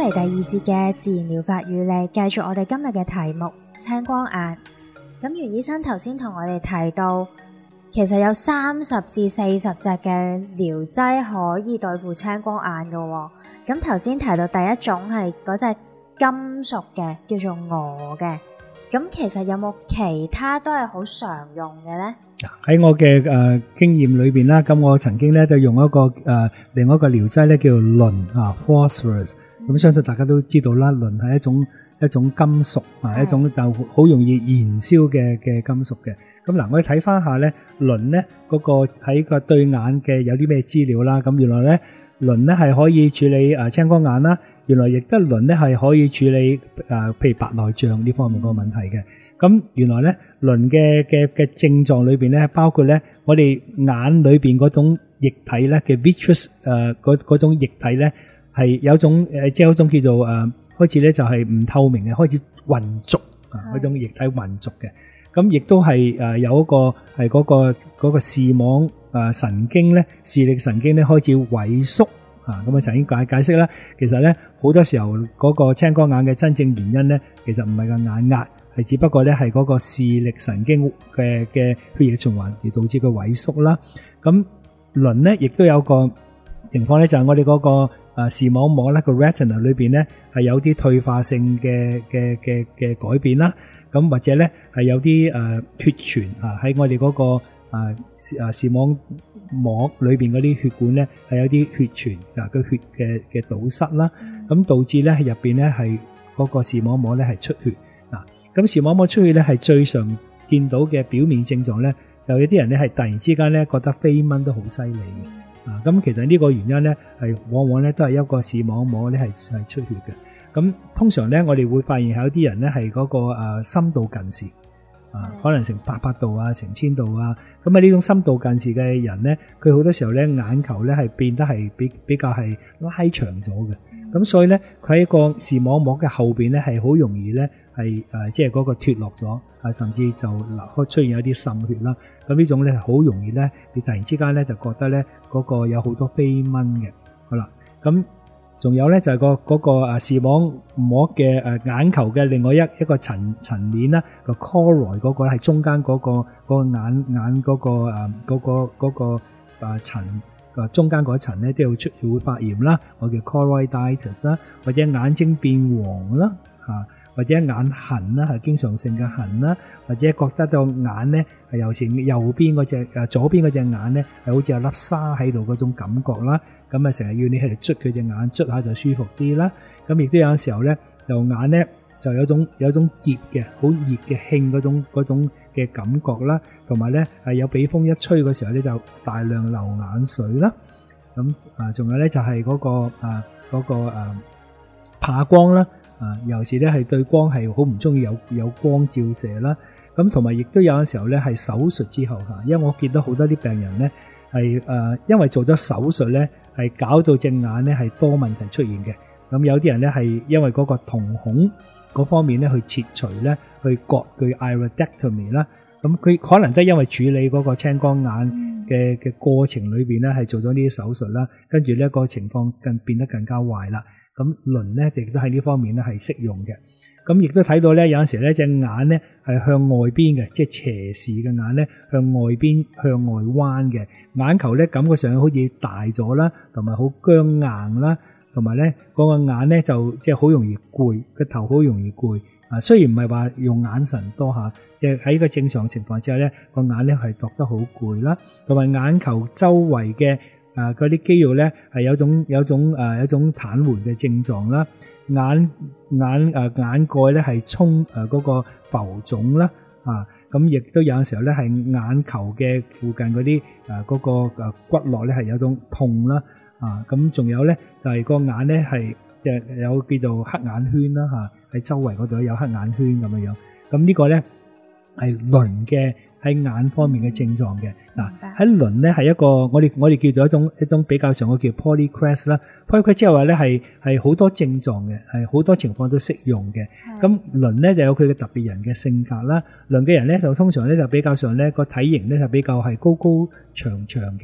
嚟第二節嘅自然療法與你，繼續我哋今日嘅題目青光眼。咁袁醫生頭先同我哋提到，其實有30至40隻嘅療劑可以對付青光眼嘅喎。咁頭先提到第一種係嗰隻金屬嘅，叫做鵝嘅。咁其實有冇其他都係好常用嘅呢？ 喺我嘅經驗裏邊啦，咁我曾經咧就用一個另外一個療劑咧叫做磷phosphorus。咁相信大家都知道啦，磷係一種金屬一種就好容易燃燒嘅金屬嘅。咁嗱，我哋睇翻下咧，磷咧嗰個喺個對眼嘅有啲咩資料啦。咁原來咧磷咧係可以處理青光眼啦。原來亦都磷咧係可以處理譬如白內障呢方面個問題嘅。咁原來咧磷嘅症狀裏邊咧，包括咧我哋眼裏邊嗰種液體咧嘅 vitreous 嗰種液體咧係有種即係有種叫做開始咧就係唔透明嘅，開始渾濁嗰種液體渾濁嘅。咁亦都係有一個係嗰個視網神經咧，視力神經咧開始萎縮。咁曾經解釋啦，其實咧好多時候嗰個青光眼嘅真正原因咧，其實唔係個眼壓，係只不過咧係嗰個視力神經嘅血液循環而導致佢萎縮啦。咁磷咧亦都有個情況咧，就係我哋嗰個視網膜咧個 retina 裏邊咧係有啲退化性嘅改變啦。咁或者咧係有啲血栓喺我哋嗰個視網膜裏邊嗰啲血管咧係有啲血栓個血嘅堵塞啦，咁導致咧入邊咧係嗰個視網膜咧係出血嗱。咁視網膜出血咧係最常見到嘅表面症狀咧，就有啲人咧係突然之間咧覺得飛蚊都好犀利嘅。咁其實呢個原因咧係往往咧都係一個視網膜咧係出血嘅。咁通常咧我哋會發現有啲人咧係嗰個深度近視。可能成800度成1000度咁呢種深度近視嘅人咧，佢好多時候咧眼球咧係變得係比較係拉長咗嘅，咁所以咧佢喺個視網膜嘅後邊咧係好容易咧係即係嗰個脫落咗，甚至就出現有啲滲血啦。咁呢種咧係好容易咧，你突然之間咧就覺得咧嗰個有好多飛蚊嘅。好啦，咁仲有咧就係嗰個視網膜嘅眼球嘅另外一個層面啦，個 choroid 嗰個係中間嗰個眼嗰個層中間嗰層咧都會發炎啦，我叫 choroiditis 啦，或者眼睛變黃啦或者眼痕啦，係經常性嘅痕啦，或者覺得個眼咧係右邊嗰隻左邊嗰隻眼咧係好似有粒沙喺度嗰種感覺啦。咁成日要你喺度捽佢隻眼，捽下就舒服啲啦。咁亦都有時候咧，就眼咧就有種澀嘅好熱嘅興嗰種嘅感覺啦，同埋咧係有俾風一吹嘅時候咧就大量流眼水啦。咁仲有咧就係嗰個怕光啦。尤其是咧係對光係好唔中意有光照射啦。咁同埋亦都有陣時候咧係手術之後因為我見到好多啲病人咧係因為做咗手術咧係搞到隻眼咧係多問題出現嘅。咁有啲人咧係因為嗰個瞳孔嗰方面咧去切除咧去割佢 iridectomy 啦。咁佢可能都係因為處理嗰個青光眼嘅過程裏邊咧係做咗呢啲手術啦，跟住呢個情況變得更加壞啦。咁磷咧亦都喺呢方面咧係適用嘅。咁亦都睇到咧有陣時咧隻眼咧係向外邊嘅，即係斜視嘅眼咧向外邊向外彎嘅，眼球咧感覺上好似大咗啦，同埋好僵硬啦，同埋咧嗰個眼咧就即係好容易攰，個頭好容易攰。雖然唔係話用眼神多下，即係喺個正常情況之下咧個眼咧係覺得好攰啦，同埋眼球周圍嘅嗰啲肌肉咧係有種癱瘓嘅症狀啦，眼蓋咧係嗰個浮腫啦，咁亦都有陣時候咧係眼球嘅附近嗰啲嗰個骨骼咧係有種痛啦，咁仲有咧就係個眼咧係即係有叫做黑眼圈啦，喺周圍嗰度有黑眼圈咁樣，咁呢個咧係磷嘅喺眼方面嘅症狀嘅。嗱，喺磷咧係一個我哋叫做一種比較上嘅叫 polycrest 啦。polycrest 之後話咧係好多症狀嘅，係好多情況都適用嘅。咁磷咧就有佢嘅特別人嘅性格啦。磷嘅人咧就通常咧就比較上咧個體型咧就比較係高長嘅，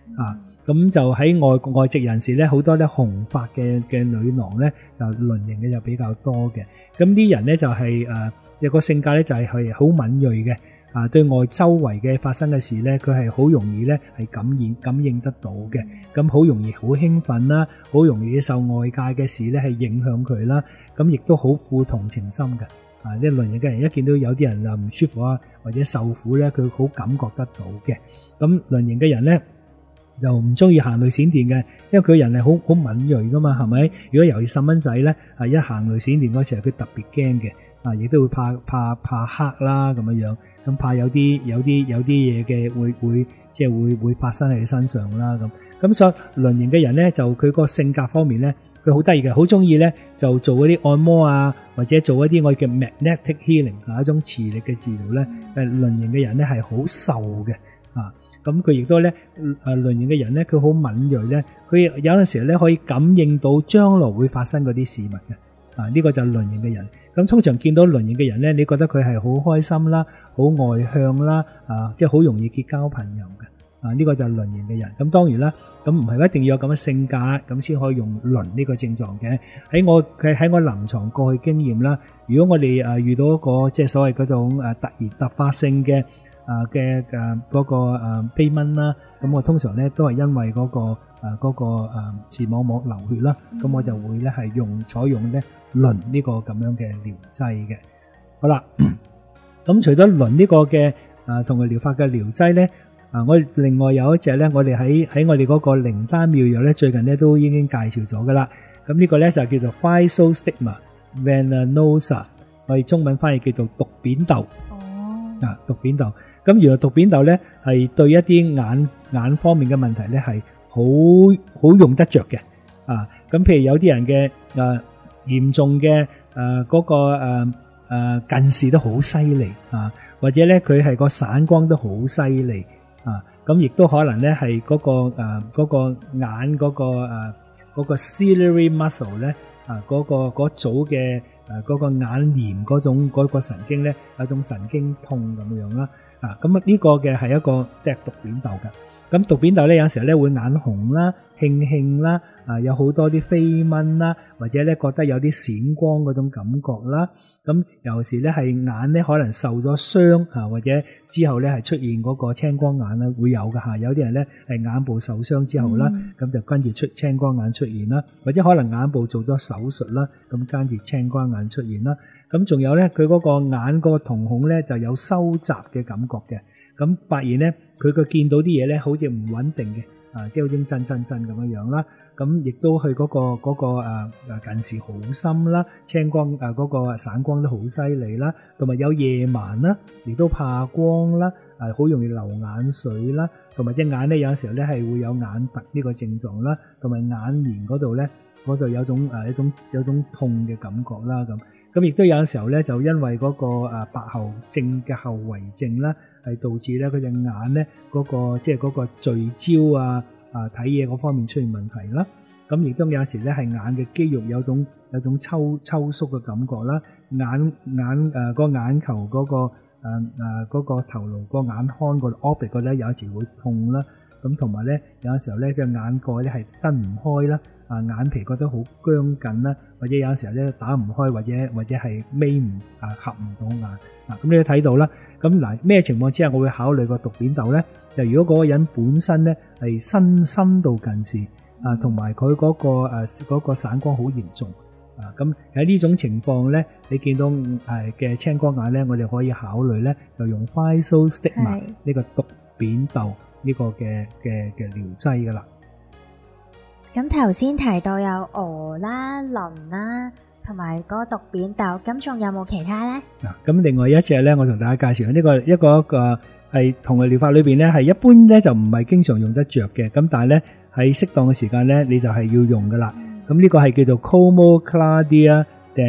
咁就喺外籍人士咧，好多咧紅髮嘅女郎咧，就輪型嘅就比較多嘅。咁啲人咧就係有個性格咧就係好敏鋭嘅。對外周圍嘅發生嘅事咧，佢係好容易咧係感應得到嘅，咁好容易好興奮啦，好容易受外界嘅事咧係影響佢啦，咁亦都好富同情心嘅。呢類型嘅人一見到有啲人就唔舒服啊，或者受苦咧，佢好感覺得到嘅。咁類型嘅人咧就唔中意行雷閃電嘅，因為佢人係好敏鋭噶嘛，係咪？如果尤其細蚊仔咧，一行雷閃電嗰時候，佢特別驚嘅，亦都會怕黑啦咁樣。咁怕有啲嘢嘅會發生喺佢身上啦咁所以輪型嘅人咧就佢個性格方面咧，佢好得意嘅，好中意咧就做嗰啲按摩啊，或者做一啲我哋嘅 magnetic healing 一種磁力嘅治療咧。輪型嘅人咧係好受嘅咁佢亦都咧輪型嘅人咧，佢好敏鋭咧，佢有陣時咧可以感應到將來會發生嗰啲事物嘅呢個就係輪型嘅人。咁通常見到輪型嘅人咧，你覺得佢係好開心啦，好外向啦，即係好容易結交朋友嘅。呢個就係輪型嘅人。咁當然啦，咁唔係一定要有咁嘅性格，咁先可以用輪呢個症狀嘅。喺我臨床過去經驗啦，如果我哋遇到一個即係所謂嗰種突發性嘅嗰個飛蚊啦，咁我通常咧都係因為嗰個視網膜流血啦，咁我就會咧係採用咧輪呢個咁樣嘅療劑嘅。好啦，咁除咗輪呢個嘅同佢療法嘅療劑咧，我另外有一隻咧，我哋喺我哋嗰個靈丹妙藥咧，最近咧都已經介紹咗噶啦。咁呢個咧就叫做 Physostigma venenosa， 我哋中文翻譯叫做毒扁豆。毒扁豆。咁原來毒扁豆咧係對一啲眼方面嘅問題咧係好用得着嘅。咁譬如有啲人嘅嚴重嘅嗰個近視都好犀利或者咧佢係個散光都好犀利咁亦都可能咧係嗰個眼嗰個 ciliary muscle 咧嗰組嘅嗰個眼簾嗰個神經咧有種神經痛咁樣啦。咁呢個嘅係一個即係毒扁豆嘅。咁毒扁豆咧有時候咧會眼紅啦、興啦，有好多啲飛蚊啦，或者咧覺得有啲閃光嗰種感覺啦。咁有時咧係眼咧可能受咗傷或者之後咧係出現嗰個青光眼啦，會有嘅有啲人咧係眼部受傷之後啦，咁就跟住出青光眼出現啦，或者可能眼部做咗手術啦，咁跟住青光眼出現啦。咁仲有咧佢嗰個眼個瞳孔咧就有收窄嘅感覺嘅。咁發現咧，佢見到啲嘢咧，好似唔穩定嘅，即係好似震咁樣啦。咁亦都去嗰個近視好深啦，青光嗰個散光都好犀利啦，同埋有夜盲啦，亦都怕光啦，好容易流眼水啦，同埋隻眼咧有時候咧係會有眼突呢個症狀啦，同埋眼簾嗰度咧有種痛嘅感覺啦咁亦都有時候咧就因為嗰個白喉症嘅後遺症啦，係導致咧佢隻眼咧嗰個即係嗰個聚焦睇嘢嗰方面出現問題啦。咁亦都有時咧係眼嘅肌肉有種抽縮嘅感覺啦，個眼球嗰個頭顱個眼眶個 orbit 嗰咧有時會痛啦。咁同埋咧有時候咧隻眼蓋咧係睜唔開啦，眼皮覺得好僵緊啦，或者有時候咧打唔開，或者係眯唔合唔到眼。咁你都睇到啦。咁咩情況之下我會考慮個毒扁豆咧？就如果嗰個人本身咧係深度近視同埋佢嗰個散光好嚴重咁喺呢種情況咧，你見到嘅青光眼咧，我哋可以考慮咧就用 Physostigma 呢個毒扁豆呢個嘅療劑噶啦。 咁頭先提到有鵝啦、鱗啦，同埋嗰個毒扁豆，咁仲有冇其他咧？ 咁另外一隻咧，我同大家介紹呢個一個係同類療法裏邊咧，係一般咧就唔係經常用得着嘅，咁但係咧喺適當嘅時間咧，你就係要用噶啦。咁呢個係叫做 Comocladia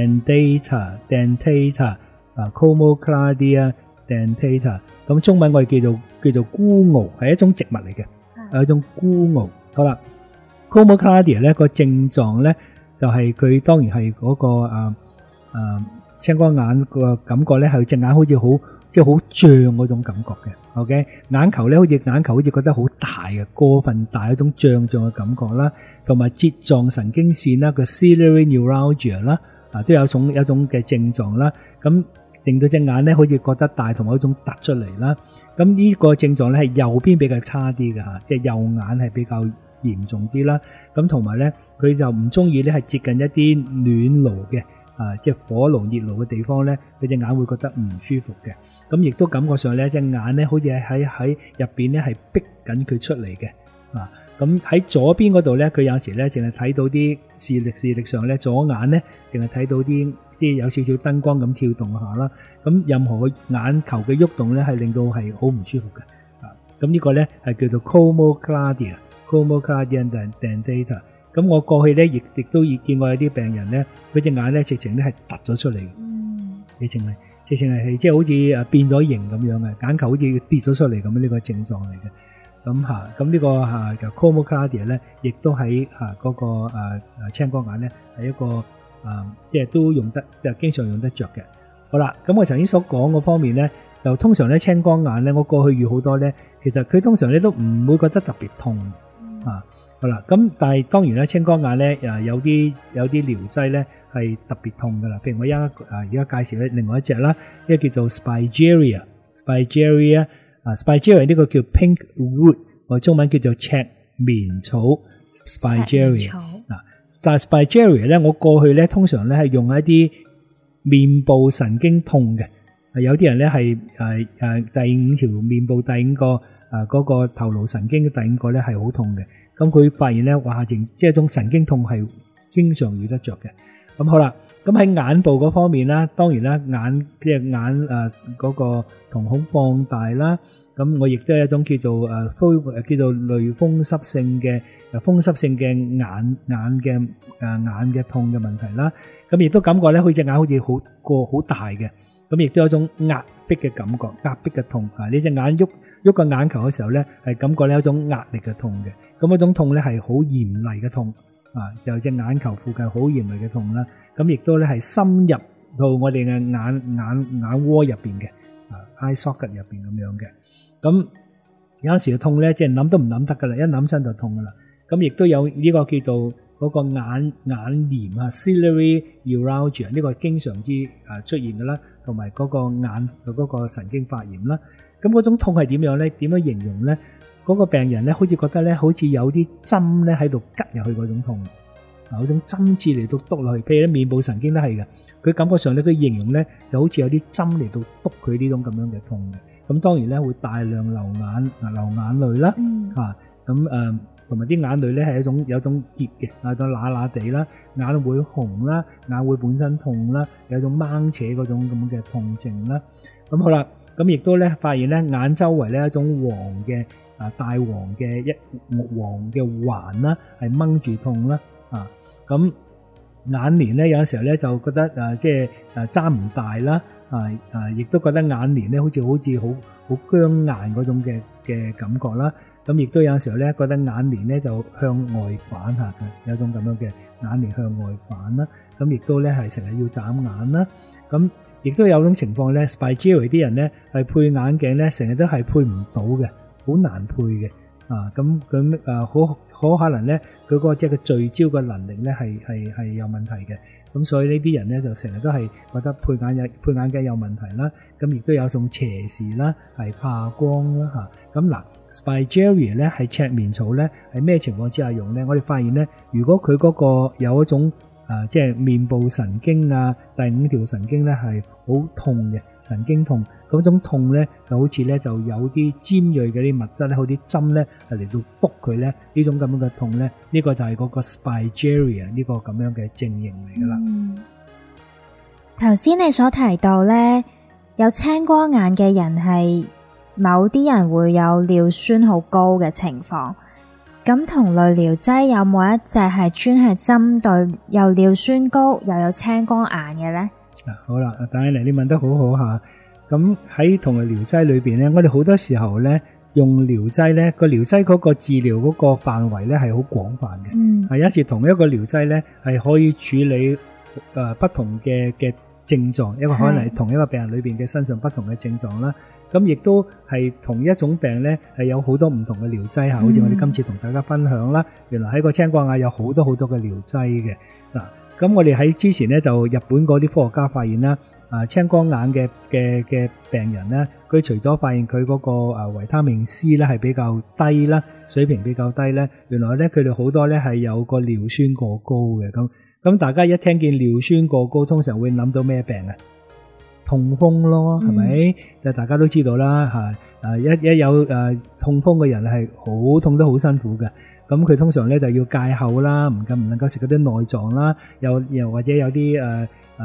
dentata Comocladia dentata。咁中文我哋叫做孤鵪，係一種植物嚟嘅，係一種孤鵪。好啦 ，Comocladia 咧個症狀咧就係佢當然係嗰個青光眼個感覺咧，係隻眼好似好即係好脹嗰種感覺嘅。OK， 眼球咧好似覺得好大嘅，過分大，一種脹嘅感覺啦，同埋睫狀神經線啦，個 ciliary neuralgia 啦，都有一種嘅症狀啦，咁令到隻眼咧好似覺得大，同埋一種突出嚟啦。咁呢個症狀咧係右邊比較差啲嘅嚇，即係右眼係比較嚴重啲啦。咁同埋咧佢就唔中意咧係接近一啲暖爐嘅。即係火爐熱爐嘅地方咧，佢隻眼會覺得唔舒服嘅。咁亦都感覺上咧，隻眼咧好似喺入邊咧係逼緊佢出嚟嘅。咁喺左邊嗰度咧，佢有時咧淨係睇到啲視力上咧，左眼咧淨係睇到啲有少少燈光咁跳動下啦。咁任何嘅眼球嘅喐動咧，係令到係好唔舒服嘅。咁呢個咧係叫做 chromocladia dentata。咁我過去咧亦都見過有啲病人咧，佢隻眼咧直情咧係突咗出嚟嘅，直情係即係好似變咗形咁樣嘅，眼球好似跌咗出嚟咁樣呢個症狀嚟嘅。咁呢個chromocladia 咧，亦都喺嗰個青光眼咧係一個即係都用得即係經常用得着嘅。好啦，咁我頭先所講嗰方面咧，就通常咧青光眼咧，我過去遇好多咧，其實佢通常咧都唔會覺得特別痛好啦，咁但係當然咧，青光眼咧有啲療劑咧係特別痛噶啦。譬如我而家介紹咧另外一隻啦，呢個叫做 Spigeria 呢個叫 Pink Root， 我中文叫做赤棉草 Spigeria。但係 Spigeria 咧，我過去咧通常咧係用一啲面部神經痛嘅，有啲人咧係第五條面部第五個嗰個頭顱神經嘅第五個咧係好痛嘅。咁佢發現咧，話即係一種神經痛係經常遇得着嘅。咁好啦，咁喺眼部嗰方面啦，當然啦，眼嗰個瞳孔放大啦。咁我亦都有一種叫做類風濕性嘅眼嘅痛嘅問題啦。咁亦都感覺咧，佢隻眼好似好大嘅。咁亦都有一種壓迫嘅感覺，壓迫嘅痛。你隻眼喐個眼球嘅時候咧，係感覺咧有一種壓力嘅痛嘅。咁嗰種痛咧係好嚴厲嘅痛，就隻眼球附近好嚴厲嘅痛啦。咁亦都咧係深入到我哋嘅眼窩入邊嘅，eye socket 入邊咁樣嘅。咁有陣時嘅痛咧，即係諗都唔諗得噶啦，一諗親就痛噶啦。咁亦都有呢個叫做嗰個眼炎ciliary neuralgia 呢個經常之出現嘅啦，同埋嗰個眼嗰個神經發炎啦。咁嗰種痛係點樣咧？點樣形容咧？嗰個病人咧，好似覺得咧，好似有啲針咧喺度拮入去嗰種痛，嗰種針刺嚟到篤落去。譬如咧，面部神經都係嘅，佢感覺上咧，佢形容咧就好似有啲針嚟到篤佢呢種咁樣嘅痛嘅。咁當然咧會大量流眼淚啦，咁同埋啲眼淚咧係有種結嘅，到乸地啦，眼會紅啦，眼會本身痛啦，有一種掹扯嗰種咁嘅痛症啦。咁好啦，咁亦都咧發現咧眼周圍咧一種黃嘅大黃嘅黃嘅環啦，係掹住痛啦。咁眼簾咧有陣時候咧就覺得即係揸唔大啦，亦都覺得眼簾咧好似好僵硬嗰種嘅感覺啦。咁亦都有陣時候咧覺得眼簾咧就向外反下嘅，有種咁樣嘅眼簾向外反啦。咁亦都咧係成日要眨眼啦。咁亦都有種情況咧 Spigeria 啲人咧係配眼鏡咧成日都係配唔到嘅，好難配嘅。好可能咧佢嗰個即係個聚焦嘅能力咧係有問題嘅。咁所以呢啲人咧就成日都係覺得配眼鏡有問題啦。咁亦都有種斜視啦，係怕光啦嚇。咁嗱 Spigeria 咧係赤棉草咧係咩情況之下用咧？我哋發現咧，如果佢嗰個有一種即係面部神經第五條神經咧係好痛嘅神經痛，嗰種痛咧就好似咧就有啲尖鋭嘅啲物質咧，好啲針咧係嚟到篤佢咧，呢種咁樣嘅痛咧，呢個就係嗰個 Spigeria 呢個咁樣嘅症型嚟噶啦。 頭先你所提到咧，有青光眼嘅人係某啲人會有尿酸好高嘅情況。咁同類療劑有冇一隻係專係針對又尿酸高又有青光眼嘅咧？ 好啦，戴安妮你問得好好吓。咁喺同類療劑裏邊咧，我哋好多時候咧用療劑咧，個療劑嗰個治療嗰個範圍咧係好廣泛嘅。有一次同一個療劑咧係可以處理不同嘅症狀，一個可能係同一個病人裏邊嘅身上不同嘅症狀啦。咁亦都係同一種病咧，係有好多唔同嘅療劑嚇，好似我哋今次同大家分享啦。原來喺個青光眼有好多嘅療劑嘅嗱。咁我哋喺之前咧就日本嗰啲科學家發現啦，青光眼嘅病人咧，佢除咗發現佢嗰個維他命 C 咧係比較低啦，水平比較低咧，原來咧佢哋好多咧係有個尿酸過高嘅。咁大家一聽見尿酸過高，通常會諗到咩病啊？痛風咯，係咪？就大家都知道啦嚇，一有痛風嘅人係好痛得好辛苦嘅，咁佢通常咧就要戒口啦，唔能夠食嗰啲內臟啦，又或者有啲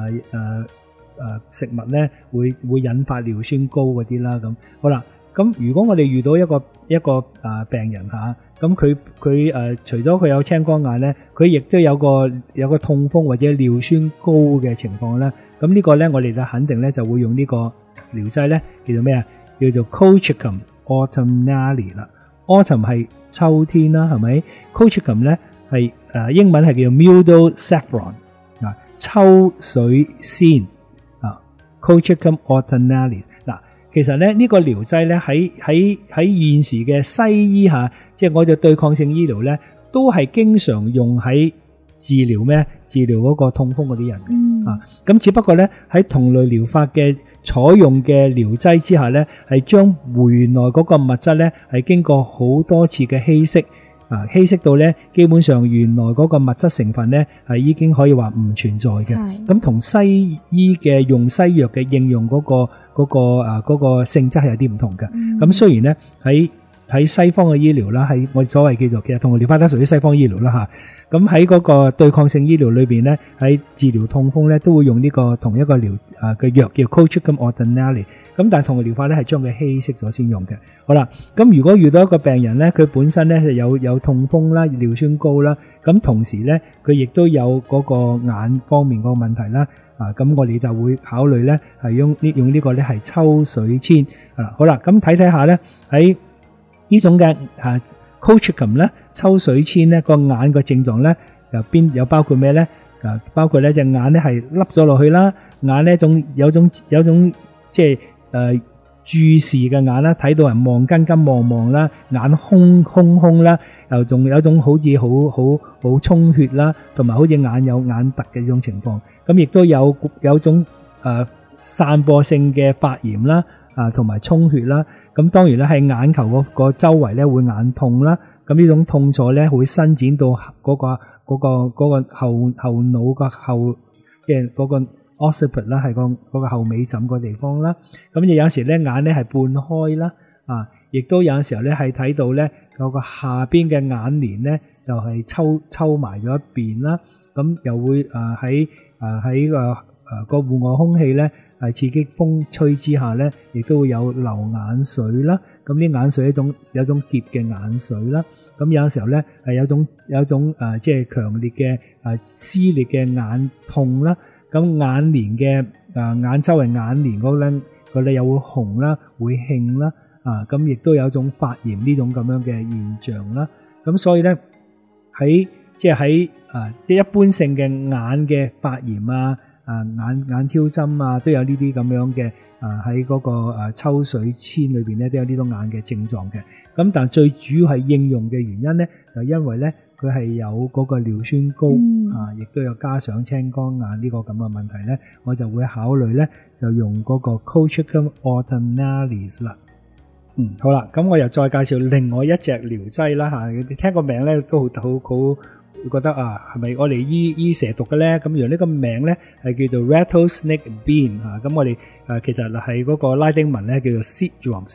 食物咧會引發尿酸高嗰啲啦。咁好啦，咁如果我哋遇到一個病人嚇，咁佢除咗佢有青光眼咧，佢亦都有個痛風或者尿酸高嘅情況咧。咁呢個咧，我哋就肯定咧就會用呢個療劑咧，叫做咩啊？叫做 Colchicum autumnale 啦。Autumn 係秋天啦，係咪 ？Colchicum 咧係英文係叫 Meadow Saffron 啊，秋水仙啊 ，Colchicum autumnale 嗱。其實咧呢個療劑咧喺現時嘅西醫下，即係我哋對抗性醫療咧，都係經常用喺治療嗰個痛風嗰啲人啊。咁只不過咧喺同類療法嘅採用嘅療劑之下咧，係將回內嗰個物質咧係經過好多次嘅稀釋稀釋到咧基本上原來嗰個物質成分咧係已經可以話唔存在嘅。咁同西醫嘅用西藥嘅應用嗰個性質係有啲唔同嘅。咁雖然咧喺西方嘅醫療啦，喺我哋所謂叫做其實同類療法都屬於西方醫療啦嚇。咁喺嗰個對抗性醫療裏邊咧，喺治療痛風咧都會用呢個同一個嘅藥叫 Colchicum autumnale。咁但係同類療法咧係將佢稀釋咗先用嘅。好啦，咁如果遇到一個病人咧，佢本身咧係有痛風啦、尿酸高啦，咁同時咧佢亦都有嗰個眼方面嗰個問題啦。咁我哋就會考慮咧係用呢個咧係抽水籤。好啦，咁睇下咧喺呢種嘅Colchicum 咧抽水籤咧個眼個症狀咧有包括咩咧？包括咧隻眼咧係凹咗落去啦，眼咧有種即係注視嘅眼啦，睇到人望根望啦，眼空啦，又仲有種好似好充血啦，同埋好似眼有眼突嘅呢種情況。咁亦都有種散播性嘅發炎啦，同埋充血啦。咁當然咧喺眼球個周圍咧會眼痛啦。咁呢種痛楚咧會伸展到嗰個後腦個後，即係嗰個 occiput 啦，係嗰個後尾枕個地方啦。咁有時咧眼咧係半開啦，亦都有時候咧係睇到咧有個下邊嘅眼簾咧就係抽埋咗一邊啦。咁又會喺個戶外空氣咧係刺激風吹之下咧，亦都會有流眼水啦。咁啲眼水有種澀嘅眼水啦。咁有時候咧係有種即係強烈嘅撕裂嘅眼痛啦。咁眼簾嘅眼周圍眼簾嗰咧又會紅啦，會興啦。咁亦都有一種發炎呢種咁樣嘅現象啦。咁所以咧即係一般性嘅眼嘅發炎眼挑針都有呢啲咁樣嘅喺嗰個抽水籤裏邊咧都有呢種眼嘅症狀嘅。咁但最主要係應用嘅原因咧，就因為咧佢係有嗰個尿酸高亦都有加上青光眼呢個咁嘅問題咧，我就會考慮咧就用嗰個 Colchicum autumnale 啦。好啦，咁我又再介紹另外一隻療劑啦你聽個名咧都好會覺得係咪我哋醫蛇毒嘅咧？咁原來呢個名咧係叫做 rattlesnake bean 咁我哋其實係嗰個拉丁文咧叫做 cedron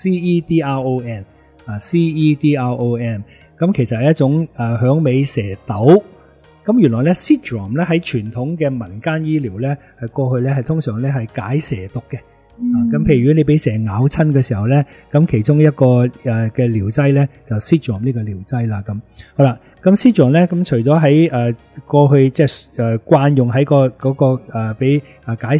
cedron cedron。咁其實係一種響尾蛇豆。咁原來咧 cedron 咧喺傳統嘅民間醫療咧係過去咧係通常咧係解蛇毒嘅。咁譬如如果你俾蛇咬親嘅時候咧，咁其中一個嘅療劑咧就 cedron 呢個療劑啦。咁好啦，咁 cedron 咧咁除咗喺過去即係慣用喺嗰個俾解蛇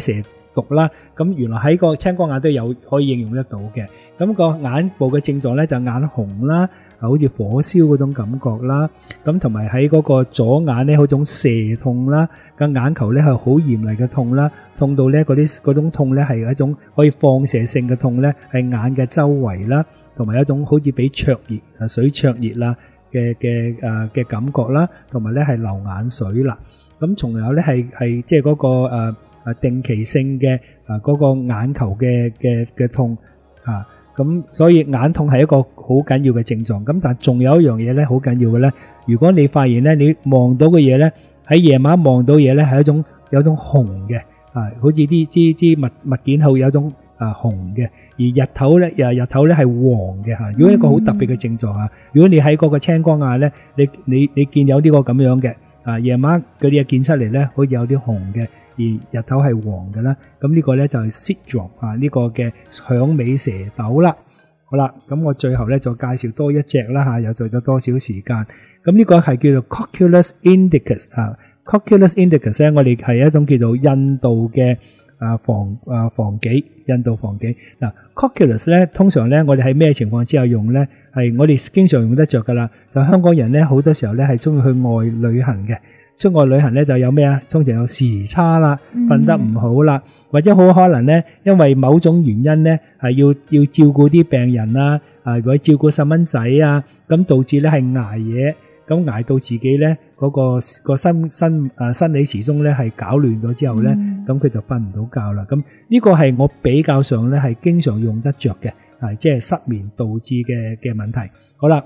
毒啦。咁原來喺個青光眼都有可以應用得到嘅。咁個眼部嘅症狀咧就眼紅啦，好似火燒嗰種感覺啦。咁同埋喺嗰個左眼咧，嗰種射痛啦，個眼球咧係好嚴厲嘅痛啦，痛到咧嗰種痛咧係一種可以放射性嘅痛咧，係眼嘅周圍啦，同埋一種好似俾灼熱水灼熱啦嘅感覺啦，同埋咧係流眼水啦。咁仲有咧係即係嗰個定期性嘅嗰個眼球嘅痛啊。咁所以眼痛係一個好緊要嘅症狀。咁但係仲有一樣嘢咧好緊要嘅咧，如果你發現咧你望到嘅嘢咧喺夜晚望到嘢咧係有種紅嘅好似啲物件係有種紅嘅，而日頭咧係黃嘅嚇。如果一個好特別嘅症狀如果你喺嗰個青光眼咧，你見有呢個咁樣嘅夜晚嗰啲嘢見出嚟咧，好似有啲紅嘅。而日頭係黃嘅啦，咁呢個咧就係 Syndrome 呢個嘅響尾蛇痘啦。好啦，咁我最後咧就介紹多一隻啦又做咗多少時間。咁呢個係叫做 Coculus indicus Coculus indicus 咧，我哋係一種叫做印度嘅防己，印度防己。嗱 Coculus 咧，通常咧我哋喺咩情況之下用咧？係我哋經常用得着噶啦。就香港人咧好多時候咧係中意去外旅行嘅。出外旅行咧就有咩通常有時差啦，瞓得唔好啦，或者好可能咧因為某種原因咧係要照顧啲病人啦，或者照顧細蚊仔咁導致咧係捱夜，咁捱到自己咧嗰個生理時鐘咧係搞亂咗之後咧，咁佢就瞓唔到覺啦。咁呢個係我比較上咧係經常用得着嘅，即係失眠導致嘅問題。好啦，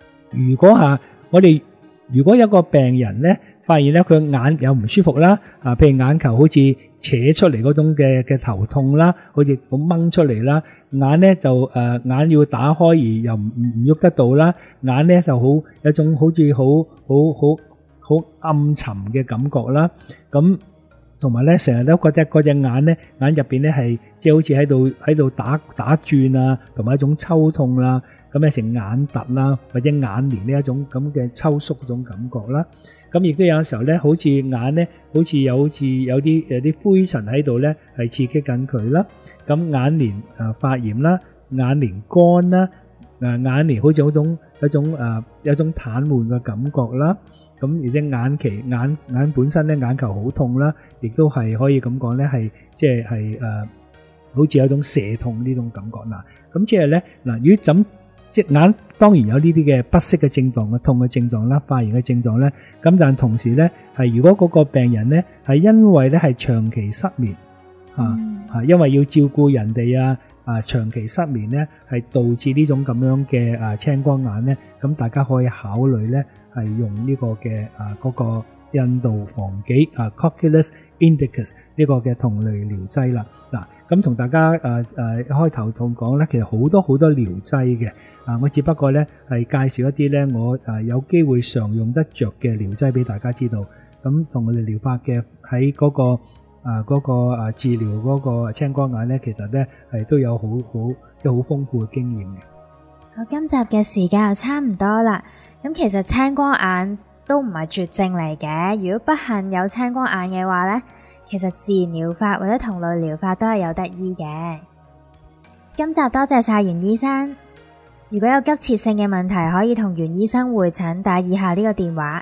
如果有個病人咧發現咧佢眼有唔舒服啦，譬如眼球好似扯出嚟嗰種嘅頭痛啦，好似咁掹出嚟啦，眼咧就眼要打開而又唔喐得到啦，眼咧就好有種好似好暗沉嘅感覺啦，咁同埋咧成日都覺得嗰隻眼咧眼入邊咧係即係好似喺度打轉同埋一種抽痛啦，咁咧成眼突啦，或者眼簾呢一種咁嘅抽縮嗰種感覺啦。咁亦都有時候咧，好似眼咧，好似有啲灰塵喺度咧，係刺激緊佢啦。咁眼簾發炎啦，眼簾乾啦，眼簾好似有種癱瘓嘅感覺啦。咁而且眼本身咧眼球好痛啦，亦都係可以咁講咧，係即係好似有一種射痛呢種感覺嗱。咁即係咧嗱，如果隻眼當然有呢啲嘅不適嘅症狀、嘅痛嘅症狀啦、發炎嘅症狀咧，咁但同時咧係如果嗰個病人咧係因為咧係長期失眠因為要照顧人哋長期失眠咧係導致呢種咁樣嘅青光眼咧，咁大家可以考慮咧係用呢個嘅嗰個印度防己Coculus indicus 呢個嘅同類療劑啦。嗱，咁同大家開頭同講咧，其實好多療劑嘅我只不過咧係介紹一啲咧我有機會常用得着嘅療劑俾大家知道。咁同我哋療法嘅喺嗰個治療嗰個青光眼咧，其實咧係都有好即係好豐富嘅經驗嘅。 好，今集嘅時間又差唔多啦。咁其實青光眼都唔係絕症嚟嘅，如果不幸有青光眼嘅話咧，其實自然療法或者同類療法都係有得醫嘅。今集多謝晒袁醫生。如果有急切性嘅問題，可以同袁醫生會診，打以下呢個電話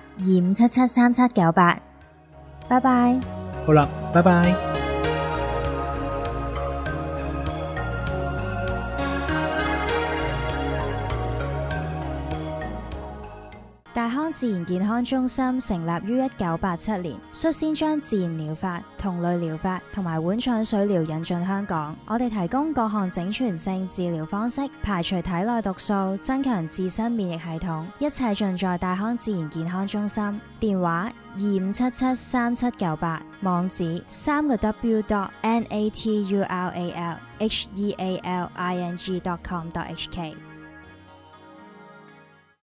25773798。拜拜。 好啦，拜拜。 大康自然健康中心成立於1987年，率先將自然療法、同類療法同埋碗腸水療引進香港。我哋提供各項整全性治療方式，排除體內毒素，增強自身免疫系統，一切盡在大康自然健康中心。電話25773798，網址3w.naturalhealing.com.hk。